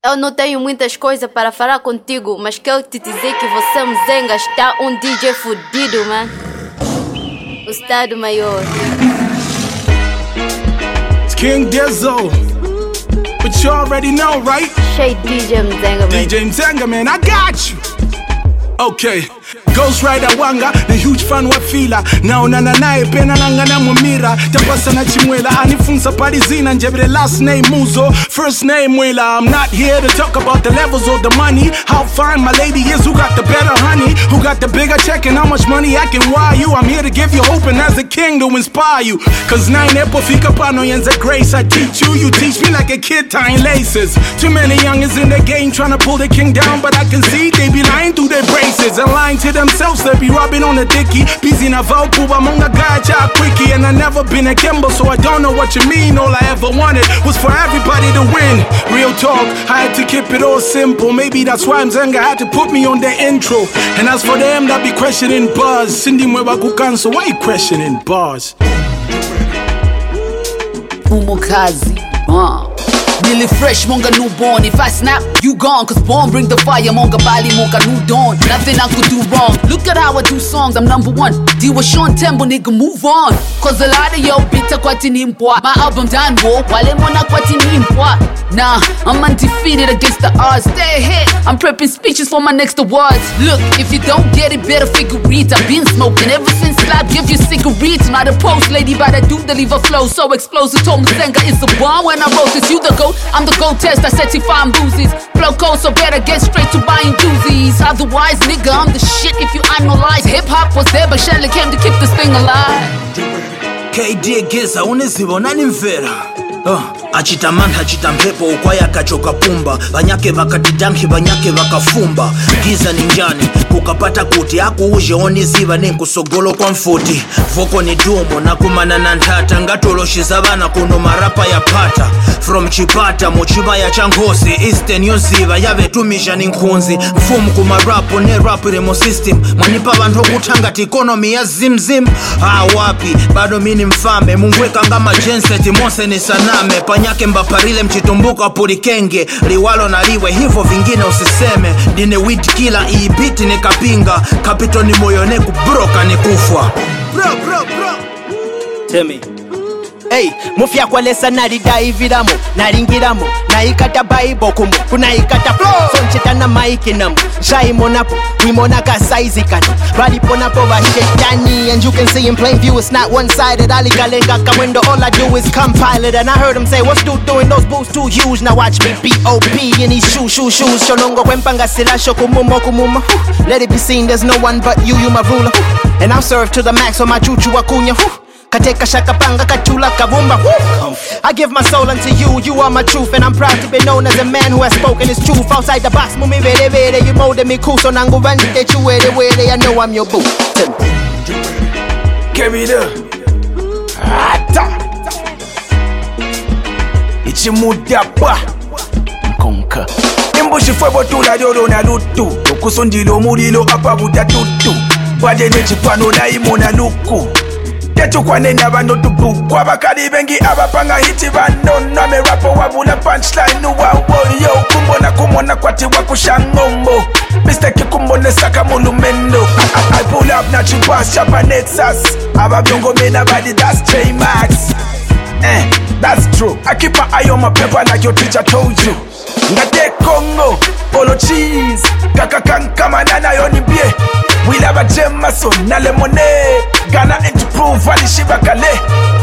Eu não tenho muitas coisas para falar contigo, mas quero te dizer que você Mzenga está DJ fudido, man. O Estado Maior. It's King Dizzo. But you already know, right? Shade DJ Mzenga, man. DJ Mzenga, man, I got you. Okay. Ghost Rider Wanga, the huge fan wa fila. Now na pena nanga na mwamira. Tapasa na chimwela, anifunza parizina. Njebele last name Muzo, first name Wela. I'm not here to talk about the levels of the money. How fine my lady is, who got the better honey, who got the bigger check and how much money I can wire you. I'm here to give you hope and as a king to inspire you. Cause nine epo fika pano yenza grace. I teach you, you teach me like a kid tying laces. Too many youngins in the game trying to pull the king down, but I can see they be lying through their braces and lying to themselves. They be robbing on the dicky. Busy na Valku, among a guy, job quickie. And I never been a Kimbo, so I don't know what you mean. All I ever wanted was for everybody to win. Real talk, I had to keep it all simple. Maybe that's why Mzenga had to put me on the intro. And as for them that be questioning bars, Cindy Mwebakukan, so why you questioning bars? Umukazi, Nearly fresh, monga newborn. If I snap, you gone. Cause born bring the fire, monga bali, monga new dawn. Nothing I could do wrong. Look at how I do songs, I'm number one. Deal with Sean Tembo, nigga, move on. Cause a lot of yo bitter kwatini mpwa. My album done, wo, wale mona kwatini mpwa. Nah, I'm undefeated against the odds. Stay ahead, I'm prepping speeches for my next awards. Look, if you don't get it, better figure it. I've been smoking ever since Slap give you cigarettes. Not a post lady, but I do deliver flow. So explosive, told Mzenga it's a bomb. When I wrote this, you the GOAT, I'm the GOAT test, I certify boozes. Flow cold, so better get straight to buying doozies. Otherwise, nigga, I'm the shit if you analyze. Hip-hop was there, but Shelly came to keep this thing alive. KD Giza, unezibo nani mvera. Achita manta achita mpepo ukwaya kachoka pumba. Banyake vakatidanki banyake vakafumba. Giza ninjani kukapata kuti akuuje oniziva ninkusogolo kwa mfuti. Voko ni dumbo na kumana nantata. Ngatoloshiza bana kuno marapa ya pata. From Chipata mochiba ya changosi. Eastern yonziva yavetumisha ninkunzi. Mfumu kumarapo ne rap remo system. Mwanipa bantu kutangati economy ya zimzim. Wapi bado mini mfame. Mungweka ngama jenseti mose ni saname. Panyake mbaparile mchitumbuka purikenge. Liwalo na liwe hivyo vingine usiseme. Dine weed killer iibiti ni kapinga. Kapito ni moyone kubroka ni kufwa. Bro Tell me. Hey, mufia kwa lesa naridai viramo. Naringiramo, naikata baibo kumu. Kunaikata flow, soncheta na maiki namu. Shai monapo, wimonaka saizi kano. Bali ponapo wa shetani. And you can see in plain view it's not one-sided. Aligalenga kamwendo, all I do is compile it. And I heard him say, what's dude doing? Those boots too huge. Now watch me B.O.P. in these shoes. Shonongo kwempanga silasho kumumo. Let it be seen there's no one but you my ruler. And I'll serve to the max on my chuchu wakunya. Kateka shakapanga kachula kabumba. I give my soul unto you, you are my truth. And I'm proud to be known as a man who has spoken his truth. Outside the box, mumi vere, you molded me cool. So nangu vanji that you were, I know I'm your boo. Carry it up. Ichimudapa Konka Imbushi fwebo tula doro na lutu. Okusundilo mulilo apa buta tutu. Bade nechipano na imona luku. Tetu kwa nena bando tubu. Kwa bakali bengi abapanga hiti bando. Name rapo wabula punchline uwa yo. Kumona kwati wakushangombo. Mistake kumbone saka mulumendo. I pull up na chupas chapa Nexus. Ababyongo mena body that's J-Max. That's true. I keep my eye on my paper like your teacher told you. Ngate Congo, polo cheese. Kaka kankama nana yoni bie. We love a gem maso na lemonade. Ghana and to prove vali shiba kale.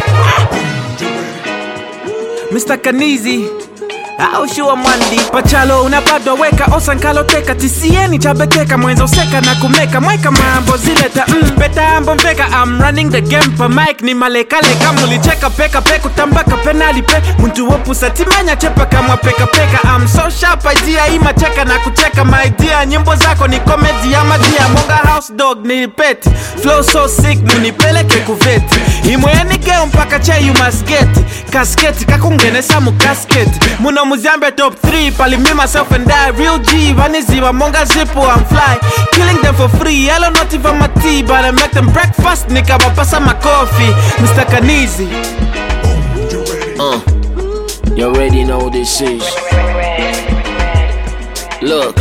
Mr. Kanizi Aushua Mwandi Pachalo unabado weka osankalo teka. TCN chabeteka mwenzo seka na kumeka. Mweka mambo zileta beta ambo mveka. I'm running the game pa mic ni maleka leka. Muli cheka peka peku tambaka penali pe. Muntu wopu satimanya chepa kama peka. I'm so sharp idea ima cheka na kucheka. My idea nyimbo zako ni comedy ya madia. Monga house dog ni peti. Flow so sick munipeleke kuveti. Imweni geo mpaka che you must get. Kasketi kakungene samu kasketi. Muna Muzambe top 3, pali me myself and I. Real G, Vaniziva, Monga Zippo, I'm fly. Killing them for free, hello not even my tea. But I make them breakfast, nigga, but pass my coffee. Mr. Kanizi. You already know this is Look,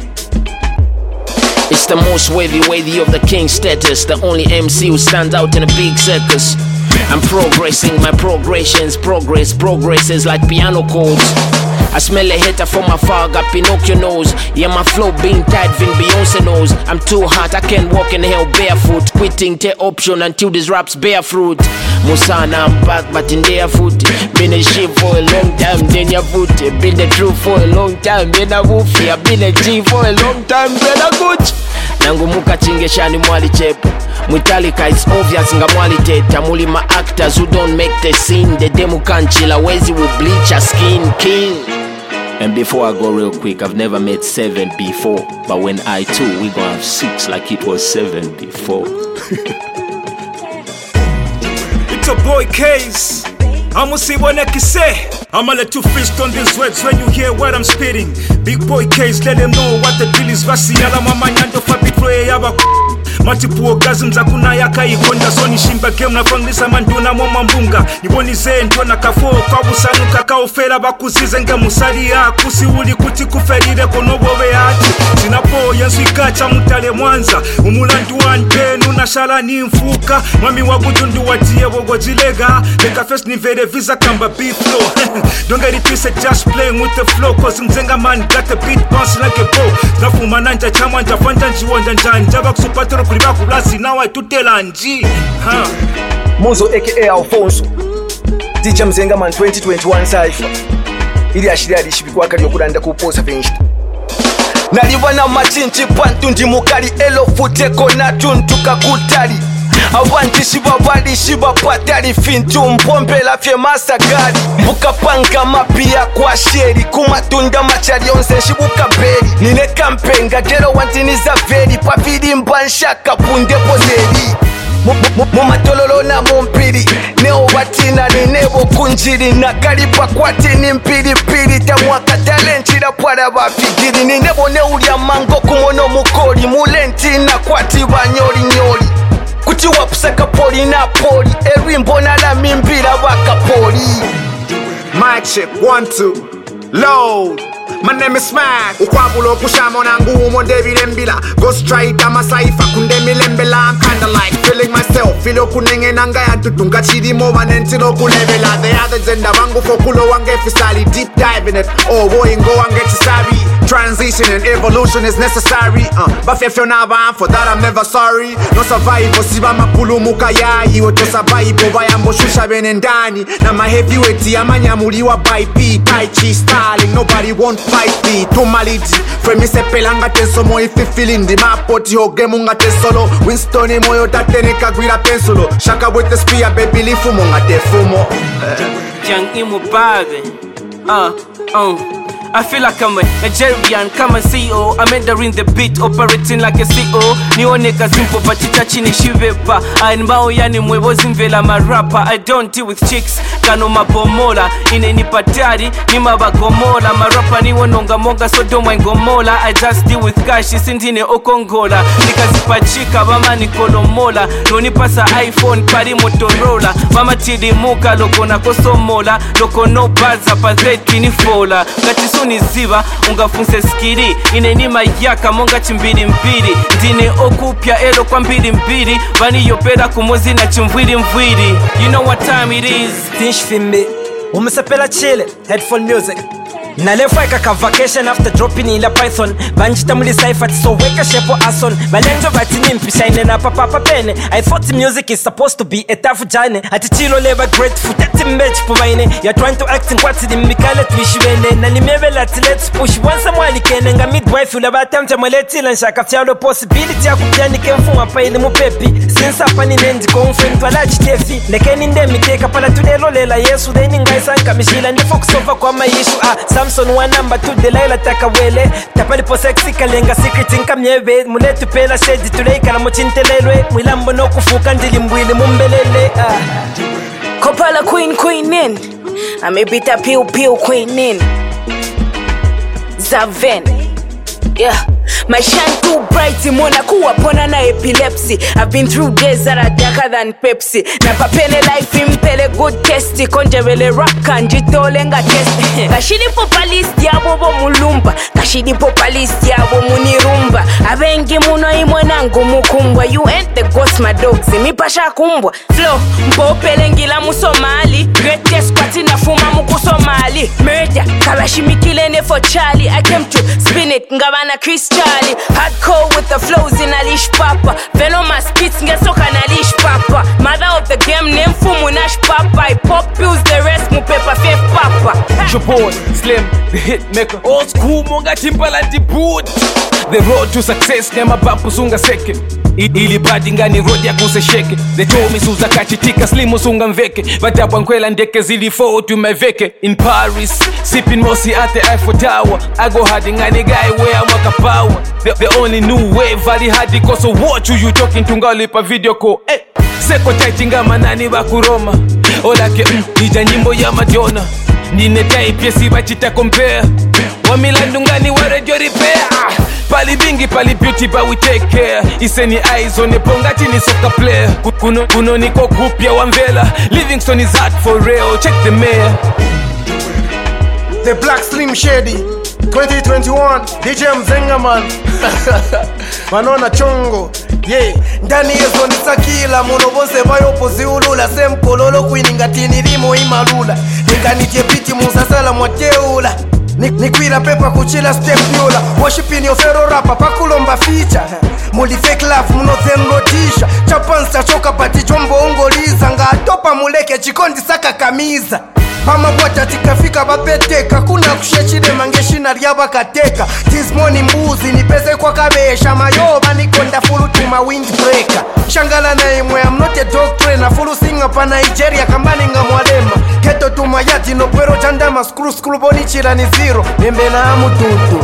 it's the most wavy of the king status, the only MC who stands out in a big circus. I'm progressing, my progress is like piano chords. I smell a hater from afar, got Pinocchio nose. Yeah, my flow being tight, Vin Beyonce knows. I'm too hot, I can't walk in hell barefoot. Quitting the option until this rap's bear fruit. Musana, I'm back, but in their foot. Been a sheep for a long time, then your foot. Been the truth for a long time, then a wolf. Yeah, been a G for a long time, then a gooch. Nangumuka chingeshani mwali chepo. Mutalika, it's obvious nga mwali teta. Muli ma actors who don't make the scene. The demo can't chill, wezi will bleach a skin king. And before I go real quick, I've never met 7 before. But when I too, we gonna have 6 like it was 7 before. It's a boy case. I'ma see what I can say. I'ma let you feast on these words when you hear what I'm spitting. Big boy case, let them know what the deal is. Vasi yala mama nyando fabi proye yaba. Multiple orgasms akuna yaka ikonda. Soni shimba game na fanglisa manduna moma mbunga. Niboni ze ntona kafo kwa busanu kakao fera bakuzize nga musari ya. Kusi uli kuti kuferire konobowe hati. Sinapo yensu ikacha mutale mwanza. Umulandu wantenu na shala ni mfuka. Mami wabudundu watie wogojilega. Neka first ni vere visa kamba beat flow. Don't get it twisted, just playing with the flow. Cause mzenga man got the beat bouncing like a bow. Nafu mananja chamanja fanjanji wanjanja. Njaba kusupatero kuliba kulasi na wa tutela nji. Mozo aka Alfonso DJ Mzenga man 2021 Cypher. Ili ashiria lishibikwa kali yokulanda kuposa fenshi. Naliwa na machinchi pantu njimukali elo futeko na tuntuka kutali. Awanti shiba wali shiba patali fintu mpombe la fye masagari. Mbuka panga mapia kwa sheri kumatunda machari onse shibuka beri. Nine kampenga gero wantini za veri pavidi mbanshaka punde pozeri. Mumatololo na mumpiri neo watina ni nebo kunjiri na kalipa kwati ni mpiri piri tamwaka talenchira pwara bafigiri ni nebo neulia mango kumono mukori mulenti na kwati banyori nyori kuti wapusaka poli na poli erimbo na la mimbira waka poli. Mic check 1 2 load. My name is Smack. Ukwabulo kushamo na ngumo ndebile mbila. Go straight ama saifa kundemi lembela. I'm kinda like feeling myself. Filo kunenge nanga ya tutunga chidi mo vanentino kulevela. The other gender vangu fokulo wange fisali. Deep dive in it. Oh boy ngo wange chisabi. Transition and evolution is necessary. But if you're not bound for that, I'm never sorry. No survival, siba makulu mukayai. Woto survival, bayambo shusha benendani. Na my heavyweight, amanyamuli wa by P. Tai Chi styling, nobody won't fight me. Tumaliti, frame se pelanga tenso mo ifi feeling di mapoti hoge munga tesolo. Winston moyo tatene kagwira pensulo. Shaka with the spear, baby lifu munga tefumo. Young Imo Babe. I feel like I'm a Nigerian, come and CEO. I'm entering the beat, operating like a CEO. Nioneka simple, but chini shivepa. And mao yani mwevo zimvela ma rapper. I don't deal with chicks, kano mabomola. Ine ni patari, ni mabagomola. Ma rapper ni wononga monga, so don't mind gomola. I just deal with cash, isindine okongola. Nikazipachika, mama ni kolomola. Noni pasa iPhone, pari Motorola. Mama tidi muka, loko na kosomola. Loko no baza, pazeti ni fola. Suni ziva, ungafunse skiri. Ine ni mayaka, monga chimbiri mbiri. Ndine okupya elo kwa mbiri mbiri. Vani yopera kumozi na chimviri mviri. You know what time it is. Tinsh filme, umesapela chile, headphone music. Nalefaika ka vacation after dropping ila Python. Banjita muli cypher so weka shepo ason. Balenjo batini mpishaine na papa pene. I thought music is supposed to be a tough journey. Ati chilo leba grateful tati match puvaine. You're trying to act in kwati di mikale tuishivene. Na nimevela ati let's push once mwali kene. Nga midwife ula batamja mwaleti lan shaka fialo possibility ya kupiani kemfu wapa ili mupepi. Since hapa ni nendi konfront wala jitefi. Nekeni nde miteka pala tulelo lela yesu. Deni ngaisanka mishila ndi focus over kwa maishu. Samson one number 2 Delilah takawele. Tapali po sexy kalenga secret inka mnyebe. Muletu pela shedi tuleika na mochintelelwe. Mwilambo no kufuka ndili mwili mumbelele. Kopala queen in. Amebita piu queen in. Zaven. Yeah. My shine too bright, imona kuwa pona na epilepsy. I've been through days that are darker than Pepsi. Na papene life impele good testi. Konje vele rap kanjitole nga testi. Kashidi popa list yabo bo mulumba. Kashidi popa list yabo munirumba. Abengi muno imwenangu mukumbwa. You ain't the ghost my dogs, mipasha kumbwa. Flow, mpopele ngila musomali. Greatest kwati na fuma muku Somali. Murder, kalashimikile ne for Charlie. I came to spin it, ngabana Chris Charlie. Hardcore with the flows in a leash papa. Venomous spits ngesoka na leash papa. Mother of the game name fumu nash papa. I pop pills the rest mu paper fake papa. Jabon, Slim, the hit maker. Old school monga Timbaland boot. The road to success nema bampu sunga seke. Ili badi ngani road ya kuse sheke. They told me suza kachitika Slim sunga mveke. Vatabwa nkwela ndeke zili forward to my veke. In Paris, sipping mosi at the Eiffel Tower. I go hard ngani guy where I'm waka power. The only new wave vali hadi koso watch you talking to ngalipa video call. Hey, seko taitinga manani bakuroma. Olake nija nyimbo ya Madonna. Nine type yesi bachita compare. Wamilandu ngani wa radio repair. Pali bingi pali beauty but we take care. Iseni eyes on the pongati ni soccer player. Kuno niko kupya wamvela. Livingstone is hot for real. Check the mayor. The Black Slim Shady 2021 DJ Mzenga man. Manona chongo. Yeah, ndani yezo nisakila muno bose bayo poziulula sempololo kuiningatini limo imalula. Nikanije piti musasala mwateula. Nikwira pepa kuchila step nyola. Worshiping your fero rapa pakulomba feature. Muli fake laugh muno zenrotisha. Chapansa choka pati chombo ongoliza. Nga atopa muleke chikondi saka kamiza. Mama bwata tikafika bapeteka. Kuna kushechide mangeshina riaba kateka. This morning mbuzi nipese kwa kabesha. Mayoba nikonda fulu tuma windbreaker. Shangala na imwe I'm not a dog trainer. Fulu singa pa Nigeria kambani nga mwalema. Keto tumayati no pero jandama. Skru boni chira ni zero. Nembe na amu tutu.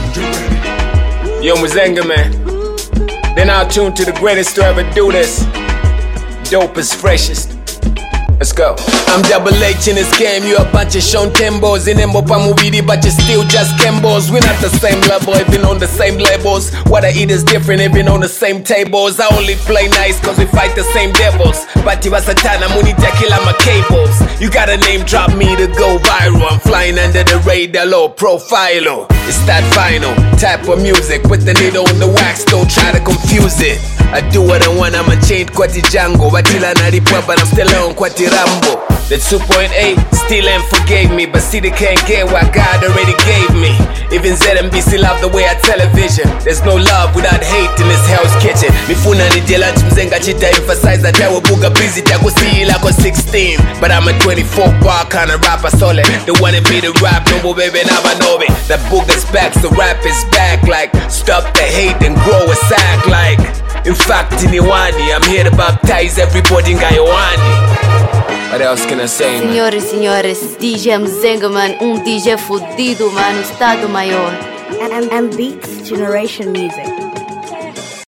Yo Mzenga man. Then I'll tune to the greatest to ever do this. Dopest, freshest. Let's go. I'm Double H in this game. You a bunch of Sean Tembos. In them movie, but you still just Kembos. We're not the same level, even on the same labels. What I eat is different, even on the same tables. I only play nice cause we fight the same devils. But you satana muni kila my cables. You got a name drop me to go viral. I'm flying under the radar, low profile. It's that final type of music with the needle on the wax. Don't try to confuse it. I do what I want, I'm a chained kwati Django. Batila naripwa, but I'm still on kwati Rambo. That 2.8 still ain't forgave me, but see they can't get what God already gave me. Even ZMBC love the way I television. There's no love without hate in this hell's kitchen. Mifuna ni jela Mzenga chita emphasize that I will buga busy taku see like a 16. But I'm a 24 bar kind of rapper solid. The one that made the rap, no more baby never know me. That booger's back, so rap is back. Like stop the hate and grow a sack. Like in fact in Iwani, I'm here to baptize everybody in Gaiwani. What else can I say, man? Senhores, DJ Mzenga, man, DJ fudido, man, Estado Maior. And Beats Generation Music.